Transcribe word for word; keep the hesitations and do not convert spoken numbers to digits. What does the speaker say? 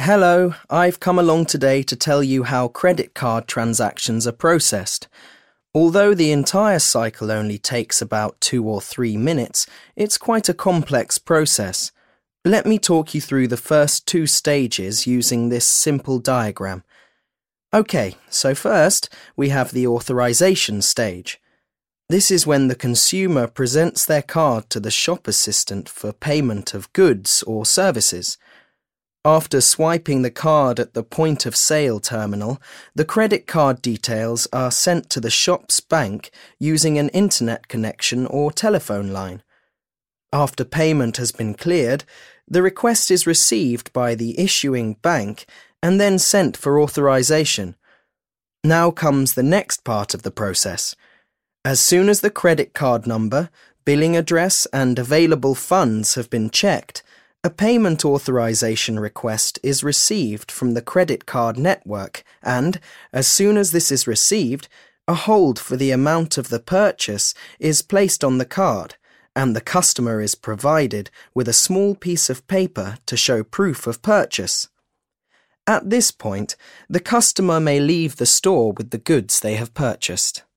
Hello, I've come along today to tell you how credit card transactions are processed. Although the entire cycle only takes about two or three minutes, it's quite a complex process. Let me talk you through the first two stages using this simple diagram. Okay, so first we have the authorization stage. This is when the consumer presents their card to the shop assistant for payment of goods or services. After swiping the card at the point-of-sale terminal, the credit card details are sent to the shop's bank using an internet connection or telephone line. After payment has been cleared, the request is received by the issuing bank and then sent for authorization. Now comes the next part of the process. As soon as the credit card number, billing address and available funds have been checked, a payment authorization request is received from the credit card network and, as soon as this is received, a hold for the amount of the purchase is placed on the card and the customer is provided with a small piece of paper to show proof of purchase. At this point, the customer may leave the store with the goods they have purchased.